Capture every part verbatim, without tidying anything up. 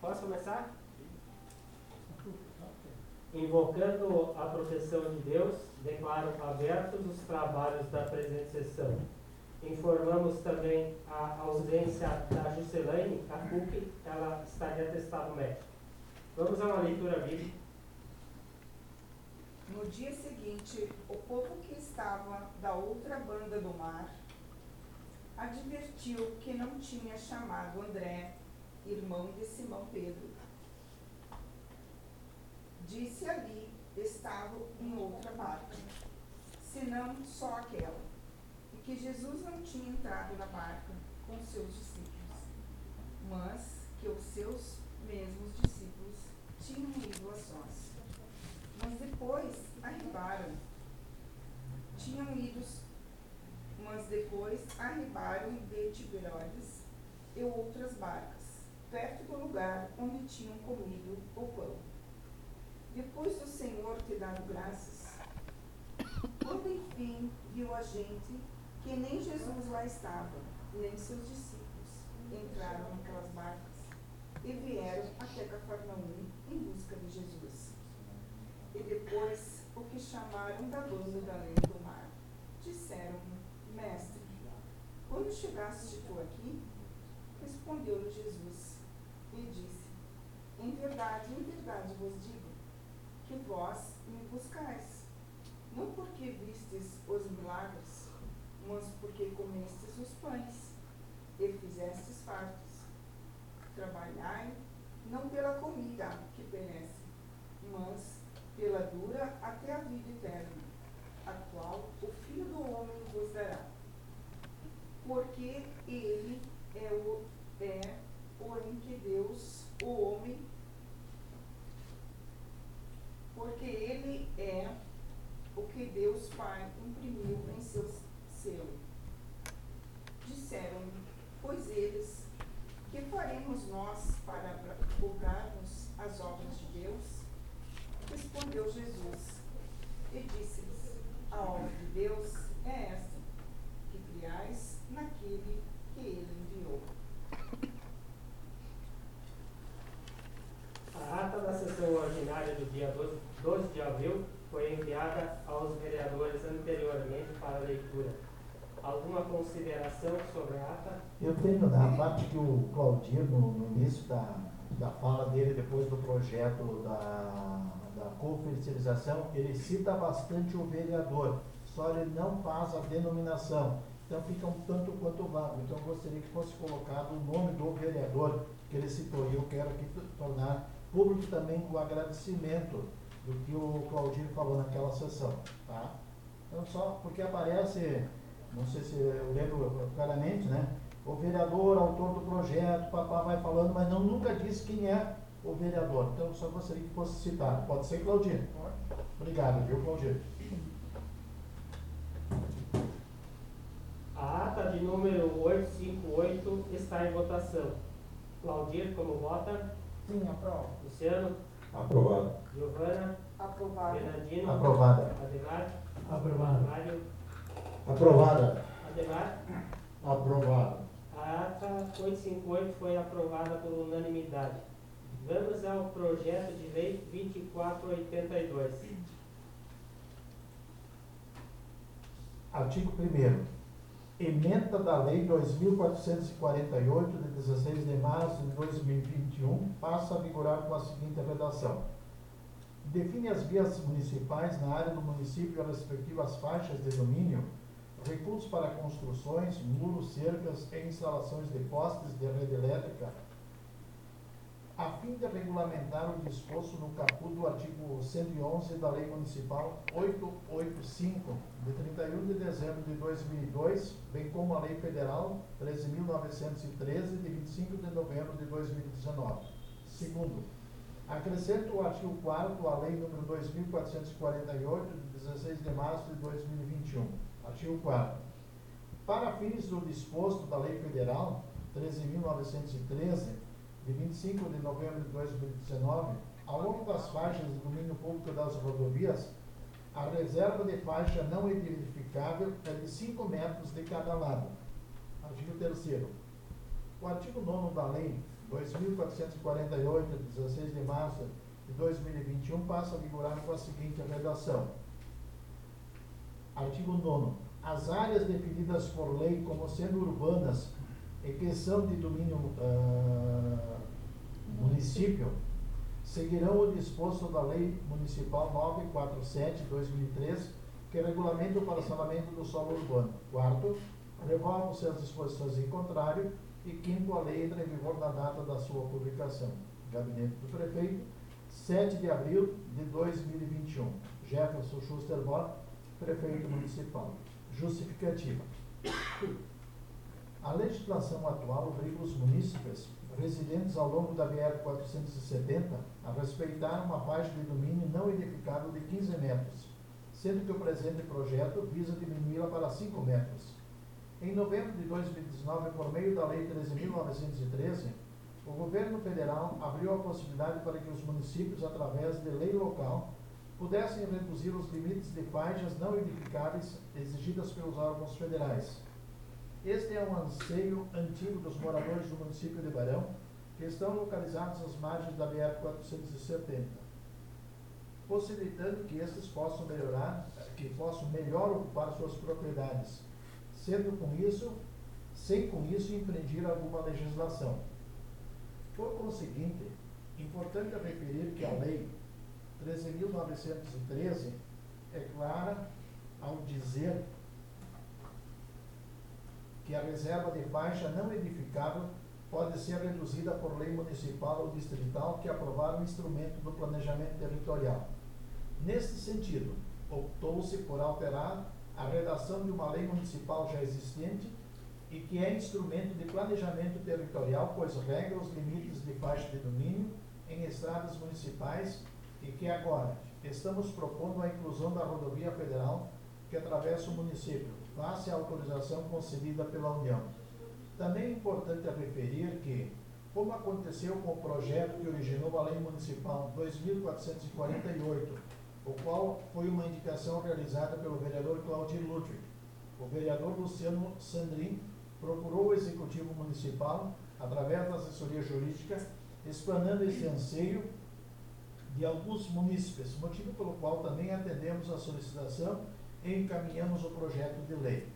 Posso começar? Invocando a proteção de Deus, declaro abertos os trabalhos da presente sessão. Informamos também a ausência da Juscelane, a C U C, ela está de atestado médico. Vamos a uma leitura bíblica. No dia seguinte, o povo que estava da outra banda do mar advertiu que não tinha chamado André, irmão de Simão Pedro. Disse ali estavam em outra barca, senão só aquela, e que Jesus não tinha entrado na barca com seus discípulos, mas que os seus mesmos discípulos tinham ido a sós. Mas depois arribaram, tinham ido, mas depois arribaram de Tiberíades e outras barcas, perto do lugar onde tinham comido o pão. Depois do Senhor ter dado graças, quando enfim viu a gente que nem Jesus lá estava, nem seus discípulos entraram naquelas barcas e vieram até Cafarnaum em busca de Jesus. E depois o que chamaram da banda da além do mar, disseram-lhe: Mestre, quando chegaste tu aqui? Respondeu-lhe Jesus e disse: Em verdade, em verdade vos digo, que vós me buscais, não porque vistes os milagres, mas porque comestes os pães e fizestes fartos. Trabalhai não pela comida que perece, mas pela dura até a vida eterna, a qual o Filho do Homem vos dará. Porque ele é o, é o em que Deus, o homem, porque ele é o que Deus Pai imprimiu em seu selo. Disseram-lhe, pois eles, que faremos nós para divulgarmos as obras de Deus? Respondeu Jesus e disse-lhes, a obra de Deus é esta, que criais naquele que ele enviou. A ata da sessão ordinária do dia doze de abril foi enviada aos vereadores anteriormente para leitura. Alguma consideração sobre a ata? Eu tenho, na parte que o Claudir, no, no início da, da fala dele, depois do projeto da, da cofertilização, ele cita bastante o vereador, só ele não faz a denominação. Então fica um tanto quanto vago. Então eu gostaria que fosse colocado o nome do vereador que ele citou. E eu quero aqui tornar público também o agradecimento do que o Claudir falou naquela sessão. Tá? Então só porque aparece, não sei se eu lembro claramente, né? O vereador, autor do projeto, papá vai falando, mas não nunca diz quem é o vereador. Então só gostaria que fosse citado. Pode ser, Claudir? Obrigado, viu, Claudir? A ata de número oitocentos e cinquenta e oito está em votação. Claudir, como vota? Sim, aprovo. Luciano? Aprovado. Giovana? Aprovado. Bernardino? Aprovada. Ademar? Aprovada. Mário? Aprovada. Ademar? Aprovada. A ata oitocentos e cinquenta e oito foi aprovada por unanimidade. Vamos ao projeto de lei vinte e quatro oitenta e dois. Artigo primeiro. Emenda da Lei dois mil quatrocentos e quarenta e oito, de dezesseis de março de dois mil e vinte e um, passa a vigorar com a seguinte redação. Define as vias municipais na área do município e as respectivas faixas de domínio, recursos para construções, muros, cercas e instalações de postes de rede elétrica, a fim de regulamentar o disposto no caput do artigo cento e onze da Lei Municipal oitocentos e oitenta e cinco, de trinta e um de dezembro de dois mil e dois, bem como a Lei Federal treze mil novecentos e treze, de vinte e cinco de novembro de dois mil e dezenove. Segundo, acrescenta o artigo quarto à Lei número dois mil quatrocentos e quarenta e oito, de dezesseis de março de dois mil e vinte e um. Artigo quarto. Para fins do disposto da Lei Federal treze mil novecentos e treze, de vinte e cinco de novembro de dois mil e dezenove, ao longo das faixas de domínio público das rodovias, a reserva de faixa não edificável é de cinco metros de cada lado. Artigo terceiro. O artigo nono da Lei dois mil quatrocentos e quarenta e oito, de dezesseis de março de dois mil e vinte e um, passa a vigorar com a seguinte redação. Artigo nono. As áreas definidas por lei como sendo urbanas e que são de domínio uh, município, seguirão o disposto da Lei Municipal novecentos e quarenta e sete de dois mil e três, que regulamenta o parcelamento do solo urbano. Quarto, revogam-se as disposições em contrário. E quinto, a lei entra em vigor na data da sua publicação. Gabinete do Prefeito, sete de abril de dois mil e vinte e um. Jefferson Schuster Bott, Prefeito Municipal. Justificativa. A legislação atual obriga os munícipes residentes ao longo da B R quatrocentos e setenta a respeitar uma faixa de domínio não edificável de quinze metros, sendo que o presente projeto visa diminuí-la para cinco metros. Em novembro de dois mil e dezenove, por meio da Lei treze mil novecentos e treze, o governo federal abriu a possibilidade para que os municípios, através de lei local, pudessem reduzir os limites de faixas não edificáveis exigidas pelos órgãos federais. Este é um anseio antigo dos moradores do município de Barão, que estão localizados às margens da B R quatrocentos e setenta, possibilitando que estes possam melhorar, que possam melhor ocupar suas propriedades, sendo com isso, sem com isso infringir alguma legislação. Por conseguinte, importante é referir que a Lei treze mil novecentos e treze é clara ao dizer que a reserva de faixa não edificável pode ser reduzida por lei municipal ou distrital que aprovar o instrumento do planejamento territorial. Neste sentido, optou-se por alterar a redação de uma lei municipal já existente e que é instrumento de planejamento territorial, pois regra os limites de faixa de domínio em estradas municipais e que agora estamos propondo a inclusão da rodovia federal que atravessa o município, face à autorização concedida pela União. Também é importante referir que, como aconteceu com o projeto que originou a Lei Municipal dois mil quatrocentos e quarenta e oito, o qual foi uma indicação realizada pelo vereador Claudir Ludwig, o vereador Luciano Sandrin procurou o Executivo Municipal, através da assessoria jurídica, explanando esse anseio de alguns munícipes, motivo pelo qual também atendemos a solicitação e encaminhamos o projeto de lei.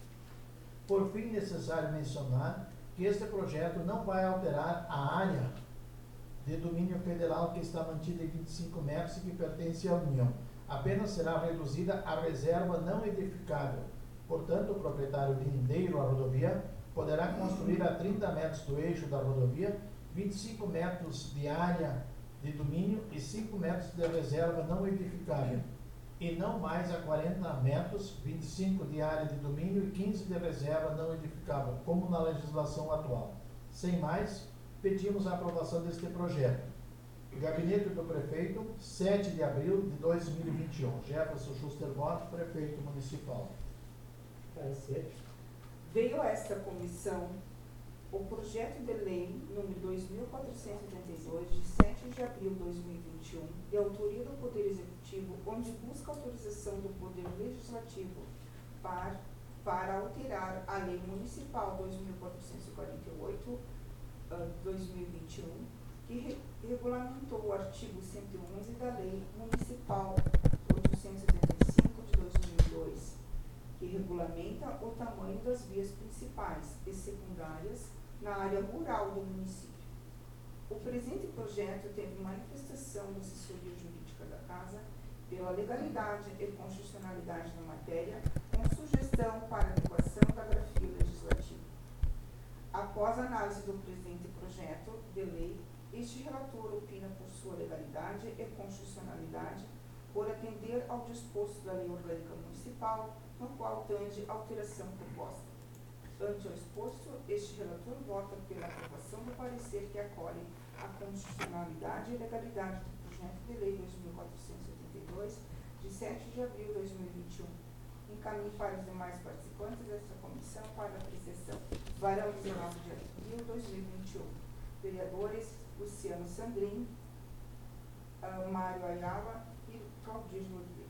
Por fim, necessário mencionar que este projeto não vai alterar a área de domínio federal que está mantida em vinte e cinco metros e que pertence à União. Apenas será reduzida a reserva não edificável. Portanto, o proprietário lindeiro à rodovia poderá construir a trinta metros do eixo da rodovia, vinte e cinco metros de área de domínio e cinco metros de reserva não edificável, e não mais a quarenta metros, vinte e cinco de área de domínio e quinze de reserva não edificável, como na legislação atual. Sem mais, pedimos a aprovação deste projeto. Gabinete do Prefeito, sete de abril de dois mil e vinte e um. Jefferson Schuster Bott, Prefeito Municipal. Parecer. Veio a esta comissão o projeto de lei número dois mil quatrocentos e oitenta e dois, de sete de abril de dois mil e vinte e um, de autoria do Poder Executivo, onde busca autorização do Poder Legislativo para, para alterar a Lei Municipal dois mil quatrocentos e quarenta e oito, uh, dois mil e vinte e um, que re, regulamentou o artigo cento e onze da Lei Municipal oitocentos e setenta e cinco de dois mil e dois, que regulamenta o tamanho das vias principais e secundárias na área rural do município. O presente projeto teve manifestação da assessoria jurídica da Casa pela legalidade e constitucionalidade da matéria, com sugestão para adequação da grafia legislativa. Após a análise do presente projeto de lei, este relator opina por sua legalidade e constitucionalidade, por atender ao disposto da Lei Orgânica Municipal, no qual tange a alteração proposta. Ante o exposto, este relator vota pela aprovação do parecer que acolhe a constitucionalidade e legalidade do projeto de lei dois mil quatrocentos e oitenta e dois, de sete de abril de dois mil e vinte e um. Encaminhe para os demais participantes desta comissão para apreciação. Varão, dezenove de abril de dois mil e vinte e um. Vereadores Luciano Sandrin, uh, Mário Ayala e Claudir Ludwig.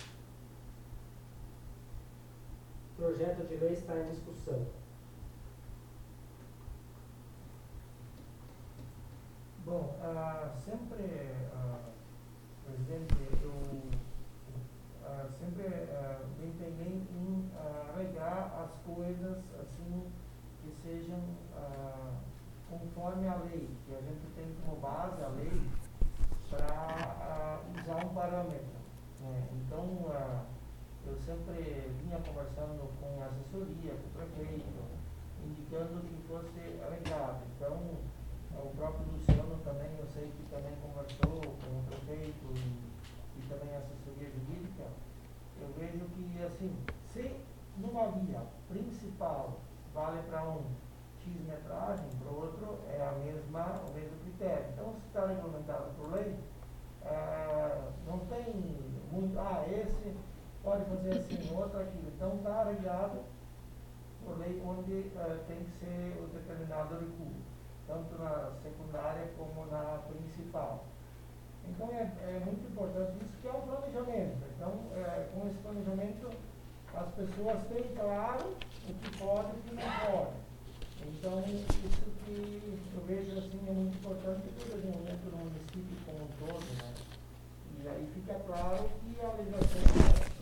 O projeto de lei está em discussão. Bom, ah, sempre, ah, presidente, eu ah, sempre ah, me empenhei em ah, arregar as coisas assim que sejam ah, conforme a lei, que a gente tem como base a lei para ah, usar um parâmetro. Né? Então, ah, eu sempre vinha conversando com a assessoria, com o prefeito, indicando que fosse arregado. Então, o próprio Luciano também, eu sei que também conversou com o prefeito e, e também a assessoria jurídica. Eu vejo que, assim, se numa via principal vale para um X metragem, para o outro é a mesma, o mesmo critério. Então, se está regulamentado por lei, é, não tem muito, ah, esse pode fazer assim, outro aquilo. Então, está arregado por lei onde é, tem que ser o determinado recuo, tanto na secundária como na principal. Então é, é muito importante isso, que é um planejamento. Então, é, com esse planejamento, as pessoas têm claro o que pode e o que não pode. Então, isso que eu vejo assim é muito importante para o desenvolvimento do município como um todo, né? E aí fica claro que a legislação é essa.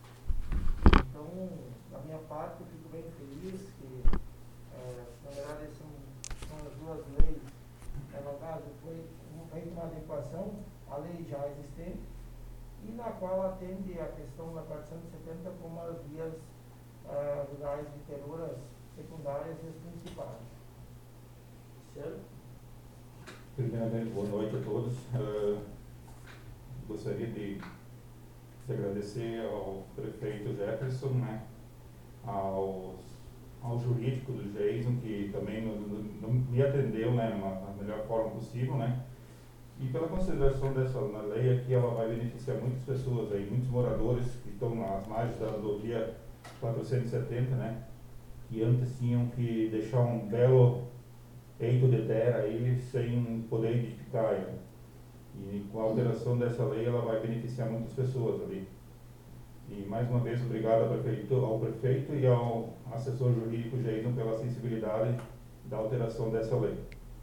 Então, da minha parte, eu fico bem feliz que, é, na verdade, são, são as duas leis. É, no caso, foi feita uma adequação à lei já existente e na qual atende a questão da quatrocentos e setenta como as vias é, rurais de terroras secundárias e as principais. Luciano? Primeiramente, boa noite a todos. Uh, gostaria de, de agradecer ao prefeito Jefferson, né, aos, ao jurídico do Jason, que também no, no, no, me atendeu, né, da melhor forma possível, né, e pela consideração dessa na lei aqui, ela vai beneficiar muitas pessoas, aí, muitos moradores que estão nas margens da rodovia quatrocentos e setenta, né, que antes tinham que deixar um belo eito de terra aí sem poder edificar. Né? E com a alteração dessa lei, ela vai beneficiar muitas pessoas ali. E mais uma vez, obrigado ao prefeito, ao prefeito e ao assessor jurídico Jason pela sensibilidade da alteração dessa lei.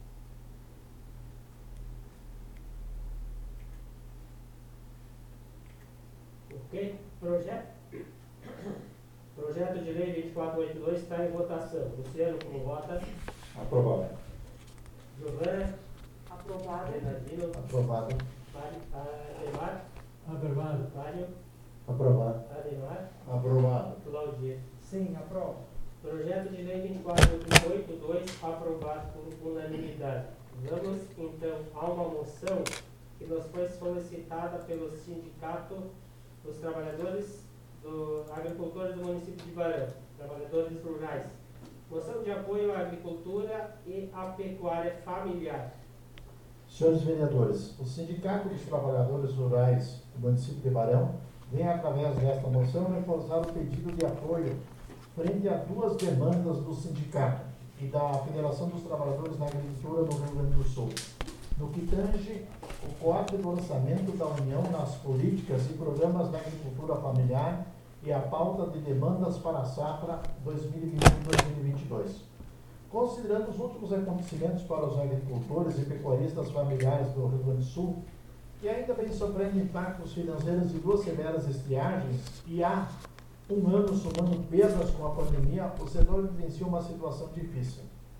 Ok? Projeto? Projeto de lei vinte e quatro oitenta e dois está em votação. Luciano, como vota? Aprovado. Giovana? Aprovado. Bernardino? Aprovado. Ademar? Aprovado. Mário? Aprovado. Ademar? Aprovado. Claudia? Sim, aprovo. Projeto de lei vinte e quatro oitenta e dois aprovado por unanimidade. Vamos então a uma moção que nos foi solicitada pelo Sindicato dos Trabalhadores do Agricultores do município de Barão, trabalhadores rurais. Moção de apoio à agricultura e à pecuária familiar. Senhores vereadores, o Sindicato dos Trabalhadores Rurais do município de Barão vem, através desta moção, reforçar o pedido de apoio frente a duas demandas do sindicato e da Federação dos Trabalhadores na Agricultura do Rio Grande do Sul, no que tange o corte do orçamento da União nas políticas e programas da agricultura familiar e a pauta de demandas para a safra dois mil e vinte e um a dois mil e vinte e dois. Considerando os últimos acontecimentos para os agricultores e pecuaristas familiares do Rio Grande do Sul, que ainda vem sofrendo impactos financeiros de duas severas estiagens e há um ano somando perdas com a pandemia, o setor vivencia uma situação difícil.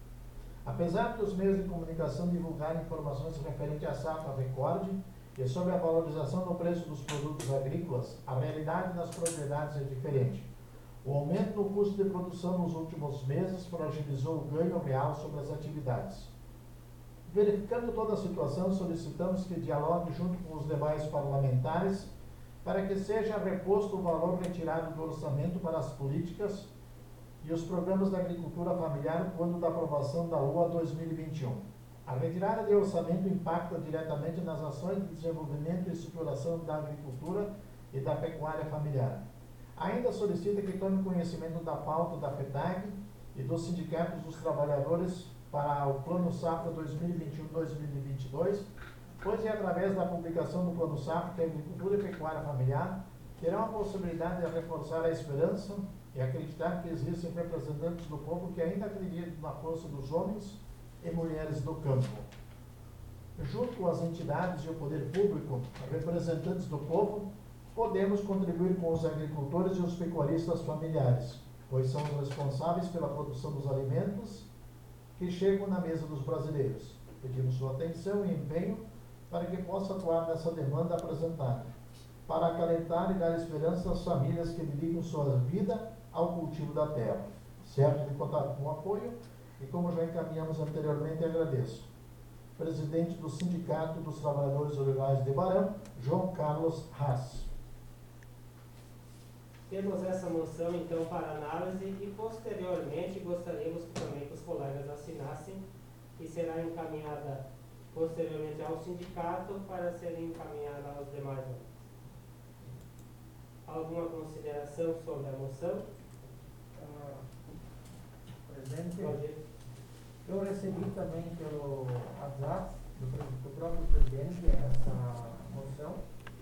Apesar dos meios de comunicação divulgarem informações referentes à safra recorde e sobre a valorização do preço dos produtos agrícolas, a realidade nas propriedades é diferente. O aumento no custo de produção nos últimos meses fragilizou o ganho real sobre as atividades. Verificando toda a situação, solicitamos que dialogue junto com os demais parlamentares para que seja reposto o valor retirado do orçamento para as políticas e os programas da agricultura familiar quando da aprovação da U A dois mil e vinte e um. A retirada de orçamento impacta diretamente nas ações de desenvolvimento e estruturação da agricultura e da pecuária familiar. Ainda solicita que tome conhecimento da pauta da FETAG e dos sindicatos dos trabalhadores para o Plano Safra dois mil e vinte e um a dois mil e vinte e dois, pois é através da publicação do Plano Safra que a agricultura e pecuária familiar terão a possibilidade de reforçar a esperança e acreditar que existem representantes do povo que ainda acreditam na força dos homens e mulheres do campo. junto com as entidades e o poder público, representantes do povo, podemos contribuir com os agricultores e os pecuaristas familiares, pois são os responsáveis pela produção dos alimentos que chegam na mesa dos brasileiros. Pedimos sua atenção e empenho para que possa atuar nessa demanda apresentada, para acalentar e dar esperança às famílias que dedicam sua vida ao cultivo da terra. Certo de contar com o apoio e, como já encaminhamos anteriormente, agradeço. Presidente do Sindicato dos Trabalhadores Rurais de Barão, João Carlos Haas. Temos essa moção, então, para análise e, posteriormente, gostaríamos também que os colegas assinassem, que será encaminhada posteriormente ao sindicato para serem encaminhada aos demais órgãos. Alguma consideração sobre a moção? Ah, presidente, Pode. eu recebi também pelo WhatsApp do, do próprio presidente essa moção.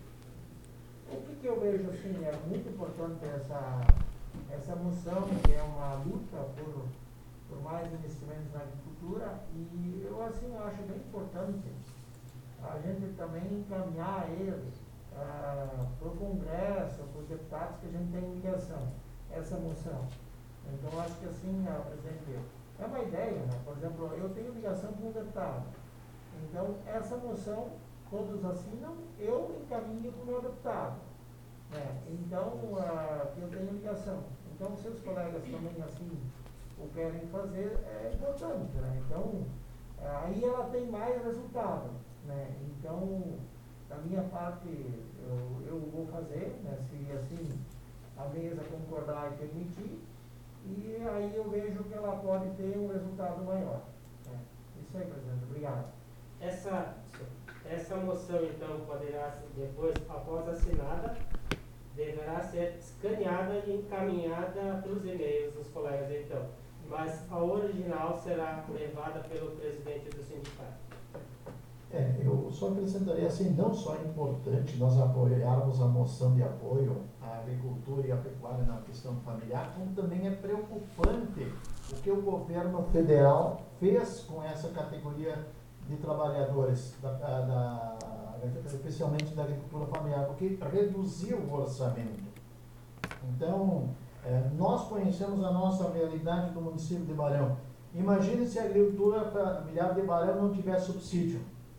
O que, que eu vejo assim, é muito importante essa, essa moção, que é uma luta por, por mais investimentos na agricultura, e eu assim eu acho bem importante a gente também encaminhar ele ah, para o Congresso, para os deputados que a gente tem ligação, essa moção. Então acho que assim, ah, presidente, é uma ideia, né? Por exemplo, eu tenho ligação com o deputado, então essa moção todos assinam, eu encaminho para o meu deputado. Né? Então, uh, eu tenho ligação. Então, se os colegas também assim o querem fazer, é importante. Né? Então, uh, aí ela tem mais resultado. Né? Então, da minha parte, eu, eu vou fazer, né? Se assim a mesa concordar e permitir, e aí eu vejo que ela pode ter um resultado maior. Né? Isso aí, presidente. Obrigado. Essa, essa moção, então, poderá, depois, após assinada, deverá ser escaneada e encaminhada para os e-mails dos colegas, então. Mas a original será levada pelo presidente do sindicato. É, eu só acrescentaria assim, não só é importante nós apoiarmos a moção de apoio à agricultura e à pecuária na questão familiar, como também é preocupante o que o governo federal fez com essa categoria de trabalhadores, da, da, especialmente da agricultura familiar, porque reduziu o orçamento. Então, é, nós conhecemos a nossa realidade do município de Barão. Imagine se a agricultura familiar de Barão não tiver subsídio.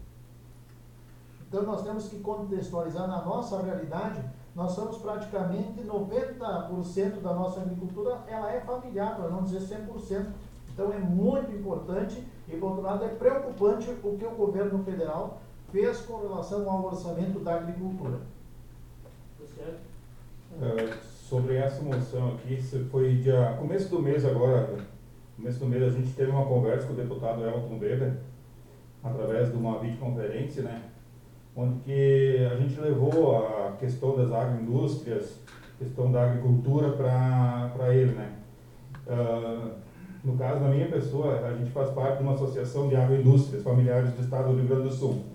Então, nós temos que contextualizar na nossa realidade. Nós somos praticamente noventa por cento da nossa agricultura, ela é familiar, para não dizer cem por cento. Então, é muito importante e, por outro lado, é preocupante o que o governo federal fez com relação ao orçamento da agricultura. Luciano? Uh, sobre essa moção aqui, foi dia começo do mês agora, começo do mês a gente teve uma conversa com o deputado Elton Weber, através de uma videoconferência, né, onde que a gente levou a questão das agroindústrias, questão da agricultura para ele, né. Uh, no caso da minha pessoa, a gente faz parte de uma associação de agroindústrias familiares do estado do Rio Grande do Sul.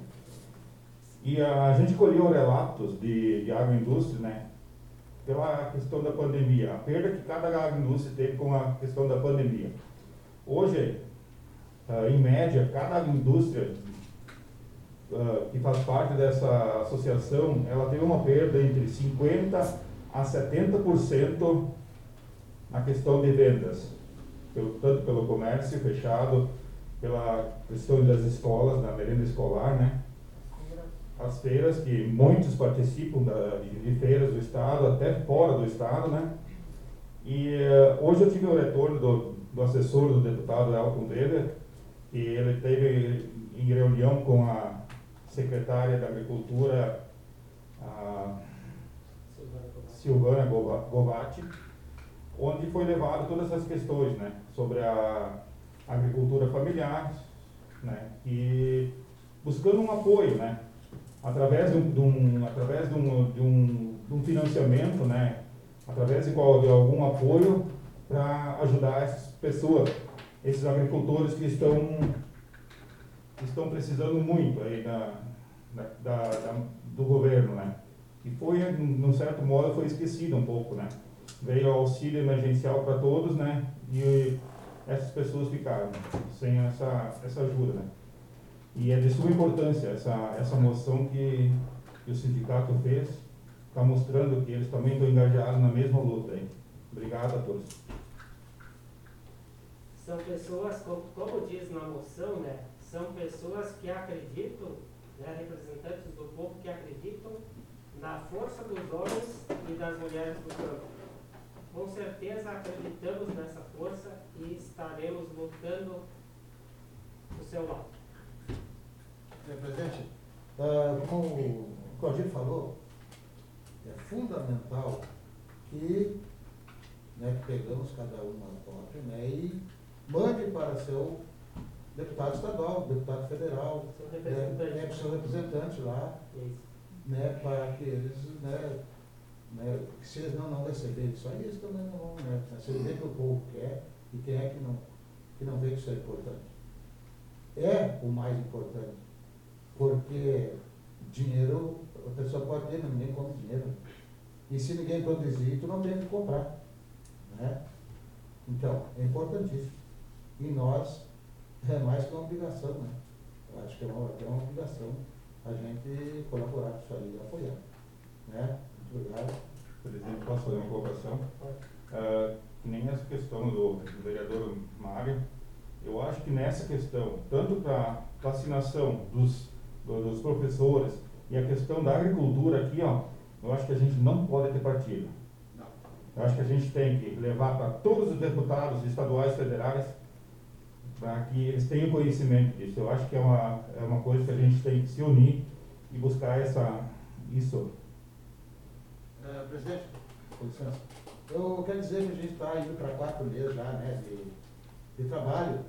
E a gente colheu relatos de, de agroindústria, né, pela questão da pandemia, a perda que cada agroindústria teve com a questão da pandemia. Hoje, uh, em média, cada agroindústria uh, que faz parte dessa associação, ela teve uma perda entre cinquenta por cento a setenta por cento na questão de vendas, pelo, tanto pelo comércio fechado, pela questão das escolas, da merenda escolar, né? As feiras, que muitos participam da, de, de feiras do estado, até fora do estado, né? E uh, hoje eu tive o retorno do, do assessor do deputado Elton Weber, que ele teve em reunião com a secretária da Agricultura, a Silvana Govatti, onde foi levado todas essas questões, né? Sobre a agricultura familiar, né? E buscando um apoio, né? Através de um, de um, através de um, de um, de um financiamento, né? Através de, qual, de algum apoio para ajudar essas pessoas, esses agricultores que estão, que estão precisando muito aí da, da, da, da, do governo, né? Que foi, num certo modo, foi esquecido um pouco, né? Veio o auxílio emergencial para todos, né? E essas pessoas ficaram sem essa, essa ajuda, né? E é de suma importância essa, essa moção que, que o sindicato fez, está mostrando que eles também estão engajados na mesma luta. Hein? Obrigado a todos. São pessoas, como, como diz na moção, né, são pessoas que acreditam, né, representantes do povo que acreditam na força dos homens e das mulheres do campo. Com certeza acreditamos nessa força e estaremos lutando do seu lado. Senhor presidente, uh, como o Claudio falou, é fundamental que, né, que pegamos cada um uma cópia, né, e mande para seu deputado estadual, deputado federal, Seu representante. né, seu representante lá, Isso. né, para que eles, né, né, se eles não, não receberem isso aí, eles também não vão, né, se eles veem que o povo quer, e quem é que não, que não vê que isso é importante. É o mais importante, porque dinheiro a pessoa pode ter, mas ninguém come dinheiro. E se ninguém produzir, tu não tem o que comprar, né? Então, é importantíssimo. E nós, é mais que uma obrigação, né? Eu acho que é uma, é uma obrigação a gente colaborar com isso aí e apoiar, né? Muito obrigado. Presidente, posso fazer uma colocação? Uh, que nem essa questão do, do vereador Mário, eu acho que nessa questão, tanto para vacinação dos, do, dos professores e a questão da agricultura aqui, ó, eu acho que a gente não pode ter partido. Não. Eu acho que a gente tem que levar para todos os deputados estaduais e federais para que eles tenham conhecimento disso. Eu acho que é uma, é uma coisa que a gente tem que se unir e buscar essa, isso. Uh, presidente, com licença. Eu quero dizer que a gente está indo para quatro meses já, né, de, de trabalho,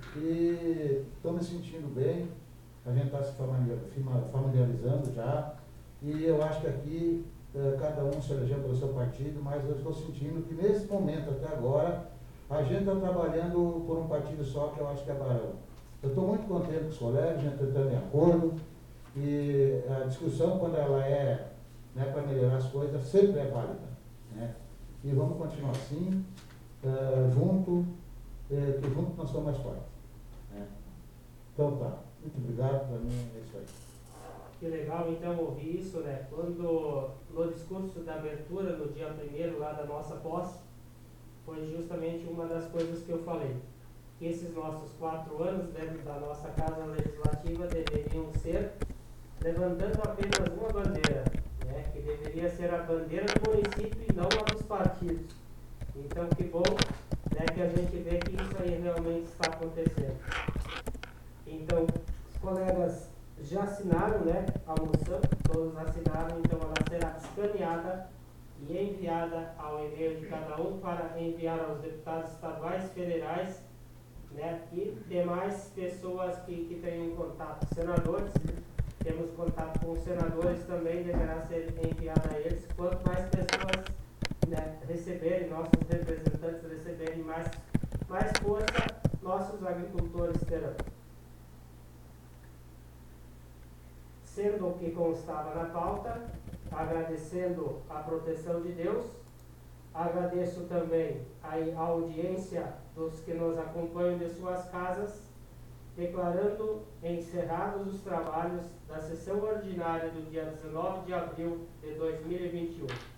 e estou me sentindo bem, a gente está se familiarizando já, e eu acho que aqui uh, cada um se elegeu pelo seu partido, mas eu estou sentindo que nesse momento até agora a gente está trabalhando por um partido só, que eu acho que é Barão. Eu estou muito contente com os colegas, a gente está em acordo, e a discussão, quando ela é, né, para melhorar as coisas, sempre é válida, né? E vamos continuar assim, uh, junto, uh, que junto nós somos mais fortes, né? Então tá, muito obrigado, para mim é isso aí. Que legal, então, ouvir isso, né? Quando, no discurso da abertura, no dia primeiro, lá da nossa posse, foi justamente uma das coisas que eu falei. Que esses nossos quatro anos dentro da nossa Casa Legislativa deveriam ser levantando apenas uma bandeira, né? Que deveria ser a bandeira do município e não a dos partidos. Então, que bom, né, que a gente vê que isso aí realmente está acontecendo. Então, os colegas já assinaram, né, a moção, todos assinaram, então ela será escaneada e enviada ao e-mail de cada um para enviar aos deputados estaduais, federais, né, e demais pessoas que, que tenham contato. Senadores, temos contato com os senadores, também deverá ser enviado a eles. Quanto mais pessoas, né, receberem, nossos representantes receberem mais, mais força, nossos agricultores terão. Sendo o que constava na pauta, agradecendo a proteção de Deus, agradeço também a audiência dos que nos acompanham de suas casas, declarando encerrados os trabalhos da sessão ordinária do dia dezenove de abril de dois mil e vinte e um.